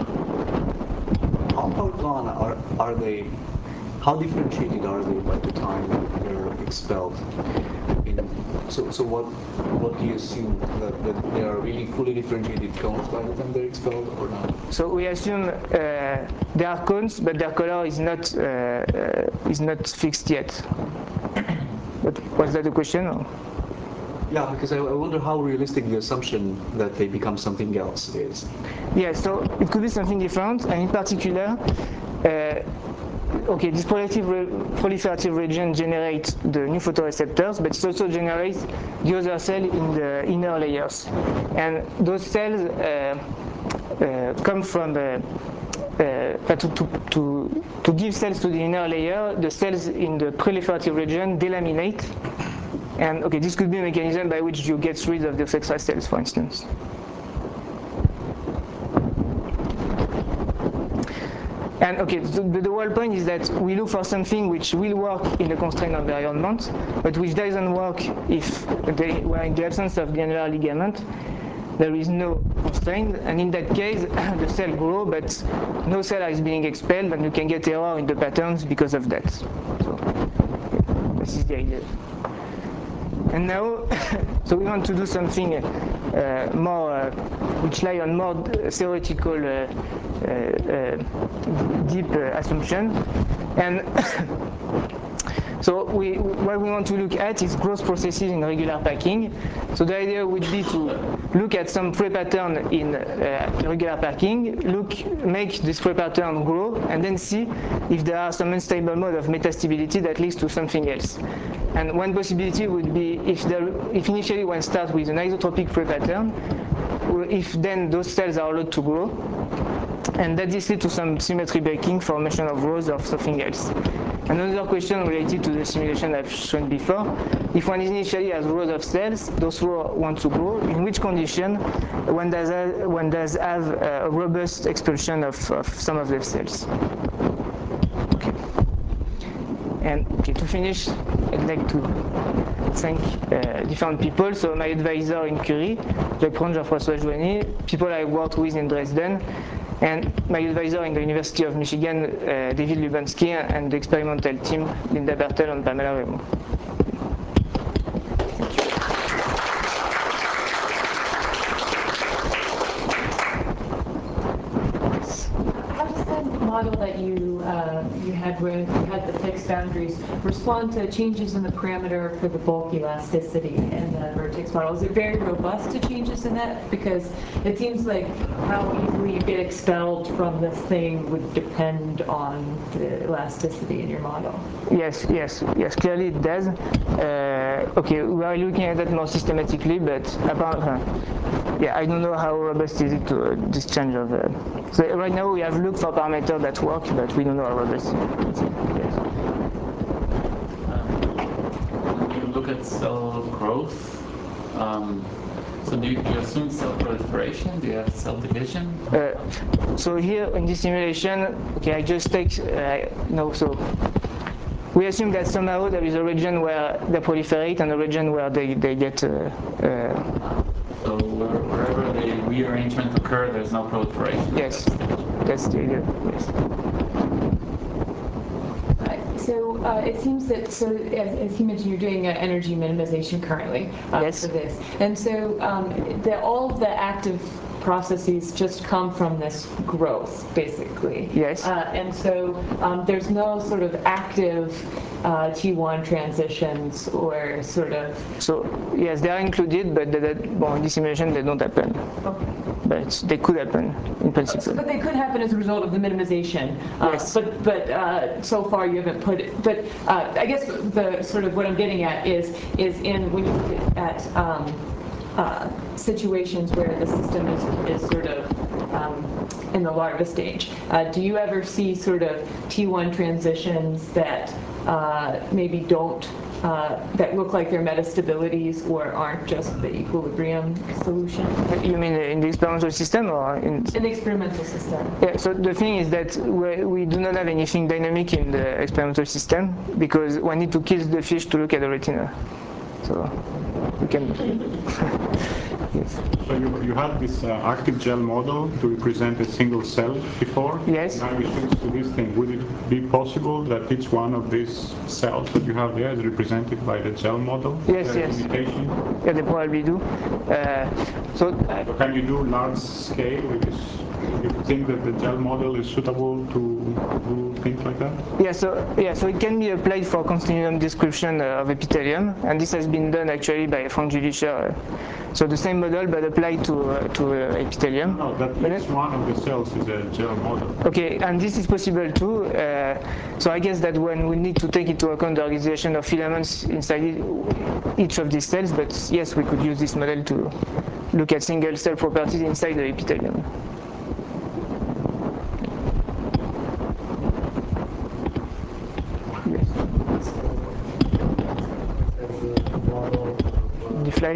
J: how far gone are are they? How differentiated are they by the time they're expelled? In, so, so what what do you assume that, that they are really fully differentiated cones by the time they're expelled, or not?
A: So we assume uh, they are cones, but their color is not uh, uh, is not fixed yet. But was that the question? Or?
J: Yeah, because I, I wonder how realistic the assumption that they become something else is.
A: Yeah, so it could be something different, and in particular. Uh, Okay, this proliferative, re proliferative region generates the new photoreceptors, but it also generates the other cell in the inner layers. And those cells uh, uh, come from, uh, uh, to, to, to, to give cells to the inner layer, the cells in the proliferative region delaminate. And okay, this could be a mechanism by which you get rid of those extra cells, for instance. And okay, so the, the whole point is that we look for something which will work in a constrained environment, but which doesn't work if they were in the absence of the annular ligament. There is no constraint, and in that case, the cell grows, but no cell is being expelled, and you can get error in the patterns because of that. So this is the idea. And now, so we want to do something uh, more, uh, which lie on more theoretical, uh, uh, uh, deep uh, assumption. And so we, what we want to look at is growth processes in regular packing. So the idea would be to look at some pre-pattern in uh, regular packing, look, make this pre-pattern grow, and then see if there are some unstable mode of metastability that leads to something else. And one possibility would be if, there, if initially one starts with an isotropic pre-pattern, if then those cells are allowed to grow, and that this leads to some symmetry breaking, formation of rows or something else. Another question related to the simulation I've shown before, if one initially has rows of cells, those rows want to grow, in which condition one does have, one does have a robust expulsion of, of some of the cells. Okay. And okay, to finish, I'd like to thank uh, different people. So my advisor in Curie, Jacques Pront, Jean-François Joigny, people I worked with in Dresden, and my advisor in the University of Michigan, uh, David Lubansky, and the experimental team, Linda Bertel and Pamela Raymond.
B: Model that you uh, you had where you had the fixed boundaries respond to changes in the parameter for the bulk elasticity in the vertex model. Is it very robust to changes in that? Because it seems like how easily you get expelled from this thing would depend on the elasticity in your model.
A: Yes, yes, yes. Clearly it does. Uh, okay, we are looking at that more systematically, but about uh, yeah, I don't know how robust is it to uh, this change of. Uh, so right now we have looked for parameters that work, but we don't know how robust it is. Yes.
C: Um, when you look at cell growth, um, so do you, do you assume cell proliferation? Do you have cell division?
A: Uh, so here in this simulation, okay, I just take uh, no so. We assume that somehow there is a region where they proliferate and a region where they, they get. Uh, uh,
C: so where, wherever the rearrangement occurs, there's no proliferation.
A: Yes, that's the idea. Yes.
B: So uh, it seems that, so as, as he mentioned, you're doing uh, energy minimization currently uh,
A: yes.
B: for this. And so um, the, all of the active processes just come from this growth, basically.
A: Yes.
B: Uh, and so um, there's no sort of active uh, T one transitions or sort of...
A: So, yes, they are included, but they, well, in this simulation they don't happen.
B: Okay.
A: But they could happen, in principle.
B: But they could happen as a result of the minimization. Uh,
A: yes.
B: But but uh, so far you haven't put it. But uh, I guess the sort of what I'm getting at is is in when you look at um, uh, situations where the system is is sort of um, in the larva stage. Uh, do you ever see sort of T one transitions that uh, maybe don't? Uh, that look like they're metastabilities or aren't just the equilibrium solution?
A: You mean in the experimental system or in...
B: In the experimental system.
A: Yeah, so the thing is that we, we do not have anything dynamic in the experimental system because we need to kill the fish to look at the retina. So we can... yes.
E: So you, you had this uh, active gel model to represent a single cell before?
A: Yes.
E: Now you switch to this thing. Would it be possible that each one of these cells that you have there is represented by the gel model?
A: Yes,
E: the
A: yes.
E: Imitation?
A: Yeah, they probably do. Uh, so, uh,
E: so can you do large scale with this? You think that the gel model is suitable to do things like that?
A: Yeah, so yeah, so it can be applied for continuum description uh, of epithelium, and this has been done actually by Frank Jülicher. Uh, so the same model, but applied to uh, to uh, epithelium.
E: No, that each one of the cells is a gel model.
A: Okay, and this is possible too. Uh, so I guess that when we need to take into account the organization of filaments inside each of these cells, but yes, we could use this model to look at single cell properties inside the epithelium. Fly.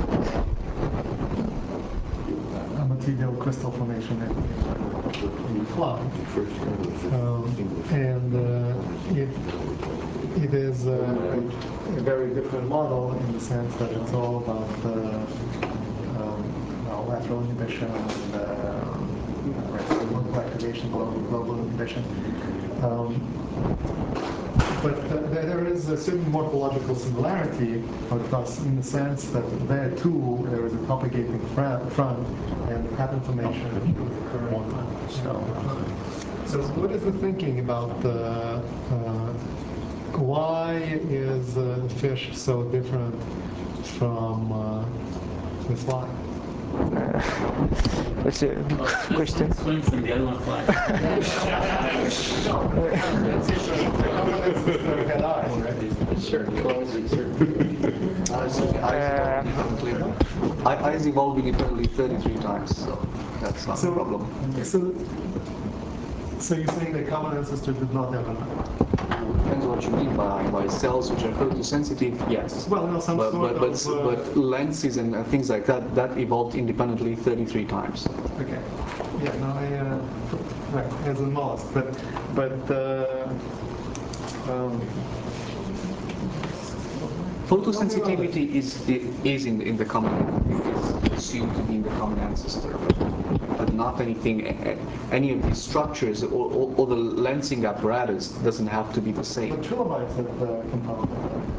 K: A material crystal formation in, in fly. Um, and uh, it, it is a, a very different model in the sense that it's all about the um, well, lateral inhibition and uh, local activation, global, global inhibition. Um, But uh, there is a certain morphological similarity, but thus in the sense that there too there is a propagating front and the pattern formation is occurring. So, so what is the thinking about the uh, why is uh, the fish so different from uh, the fly?
A: Uh, that's a big
C: oh,
A: question.
C: Swims and the other one flies.
J: Sure. Eyes evolved independently thirty-three times, so that's not
K: so,
J: a problem.
K: So, so you're saying the common ancestor did not have enough?
J: Depends what you mean by by cells which are photosensitive. Yes.
K: Well, no, some
J: but
K: sort
J: but but,
K: of, uh,
J: but lenses and uh, things like that that evolved independently thirty-three times.
K: Okay. Yeah. No, I uh, right as a mollusk, but but uh,
J: Um, Photosensitivity is is in in the common, is assumed to be in the common ancestor, but, but not anything. Any of these structures or, or, or the lensing apparatus doesn't have to be the same.
K: But trilobites have uh, compound.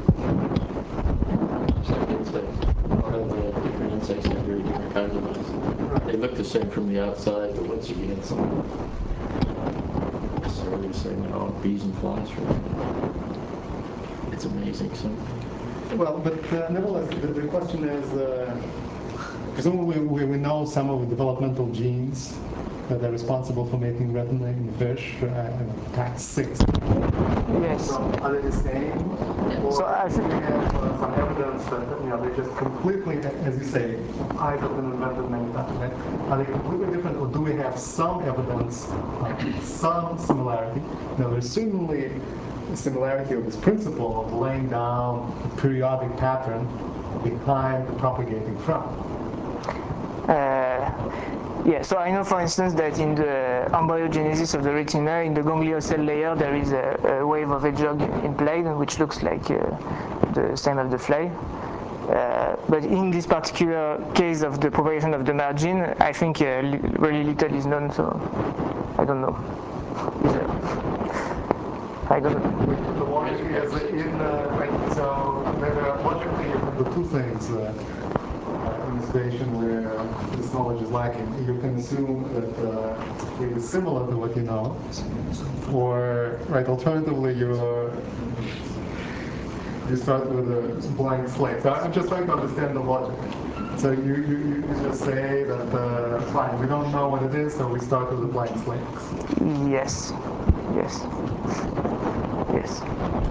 D: It's like part of the different insects have very different kinds of eyes. They look the same from the outside, but once you get inside, necessarily the same. They're all bees and flies. For it's amazing. So.
K: Well, but uh, nevertheless, the, the question is, uh, presumably we, we know some of the developmental genes that are responsible for making retina in fish, uh, T A X six.
A: Yes.
K: So are they the same? Or
A: So I think
K: do we have uh, some evidence that, you know, they just completely, as you say, eyes have been invented many times, right? Are they completely different, or do we have some evidence of some similarity? Now, there's certainly a similarity of this principle of laying down a periodic pattern behind the propagating front.
A: Uh, yeah, so I know, for instance, that in the embryogenesis of the retina, in the ganglion cell layer, there is a, a wave of hedgehog implied, which looks like uh, the same as the fly. Uh, but in this particular case of the propagation of the margin, I think uh, li really little is known, so I don't know. I don't know.
K: The logic is in, uh, right, so there are logically you can do two things. Uh, in a situation where this knowledge is lacking, you can assume that uh, it is similar to what you know, or, right, alternatively, you're you start with a blank slate. So I'm just trying to understand the logic. So you, you, you just say that, uh, fine, we don't know what it is, so we start with a blank slate.
A: Yes, yes, yes.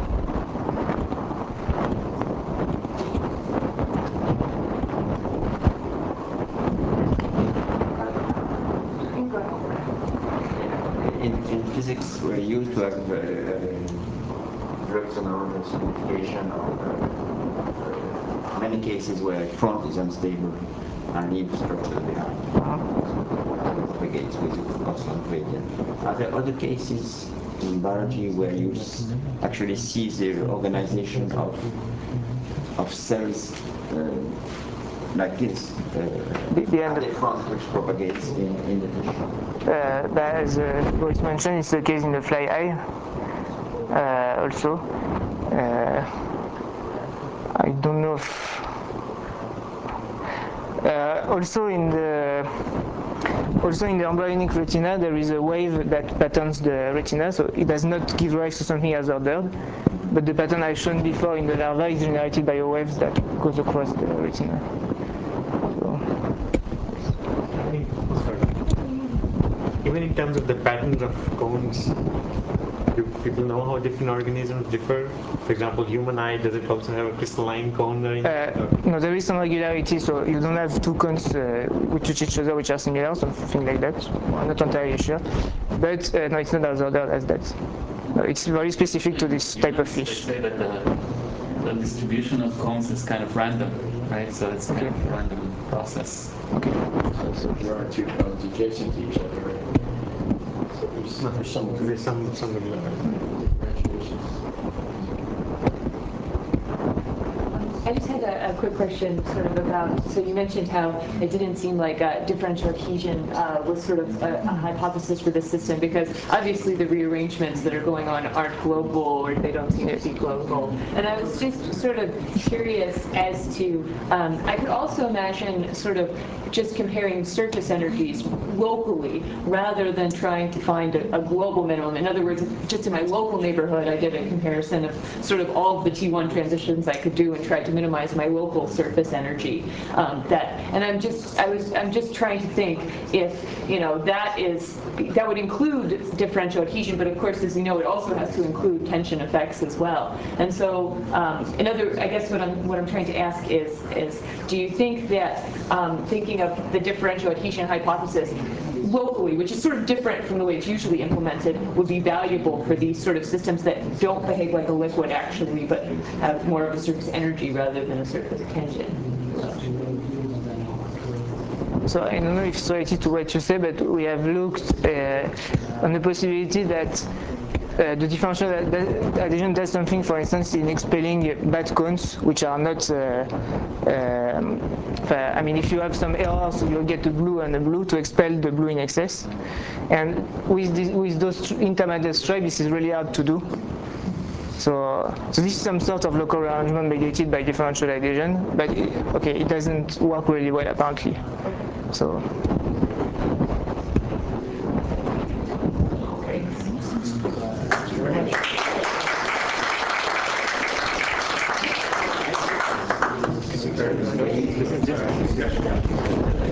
H: In, in physics, we're used to have uh, drugs around the simplification of uh, many cases where front is unstable and leave structure behind. So propagates with constant gradient. Are there other cases in biology where you actually see the organization of of cells uh, like this, uh,
A: The, the end
H: at the front, which propagates in, in the fish?
A: Uh, but as uh, Boris mentioned, it's the case in the fly eye uh, also. Uh, I don't know if... Uh, also in the also in the embryonic retina there is a wave that patterns the retina, so it does not give rise to something as ordered, but the pattern I shown before in the larva is generated by a wave that goes across the retina. So.
I: Even in terms of the patterns of cones, do people know how different organisms differ? For example, human eye, does it also have a crystalline cone line?
A: Uh, no, there is some regularity, so you don't have two cones uh, which touch each other which are similar, something like that. I'm not entirely sure. But uh, no, it's not as ordered as that. No, it's very specific to this type of fish.
C: They say that the, the distribution of cones is kind of random, right? So it's kind
A: Okay.
C: of a random process.
A: Okay.
D: So there are two cones adjacent to each other, right? So there's,
I: No,
D: there's some
I: there's some, some
D: differentiation.
B: I just had a, a quick question sort of about, so you mentioned how it didn't seem like a differential adhesion uh, was sort of a, a hypothesis for the system, because obviously the rearrangements that are going on aren't global, or they don't seem to be global. And I was just sort of curious as to, um, I could also imagine sort of just comparing surface energies locally rather than trying to find a, a global minimum. In other words, just in my local neighborhood, I did a comparison of sort of all of the T one transitions I could do and tried to minimize my local surface energy. Um, that, and I'm just, I was, I'm just trying to think if, you know, that is, that would include differential adhesion, but of course, as you know, it also has to include tension effects as well. And so, um, in other, I guess what I'm, what I'm trying to ask is, is, do you think that um, thinking of the differential adhesion hypothesis locally, which is sort of different from the way it's usually implemented, would be valuable for these sort of systems that don't behave like a liquid actually, but have more of a surface energy rather than a surface tension?
A: So I don't know if it's related to what you say, but we have looked uh, on the possibility that uh, the differential adhesion does something, for instance, in expelling bad cones, which are not, uh, um, I mean, if you have some errors, you'll get a blue and a blue to expel the blue in excess. And with, this, with those intermediate stripes, this is really hard to do. So, so this is some sort of local rearrangement mediated by differential adhesion, but it, okay, it doesn't work really well apparently. So.
B: Okay. Thank you very much.
C: This is just a discussion.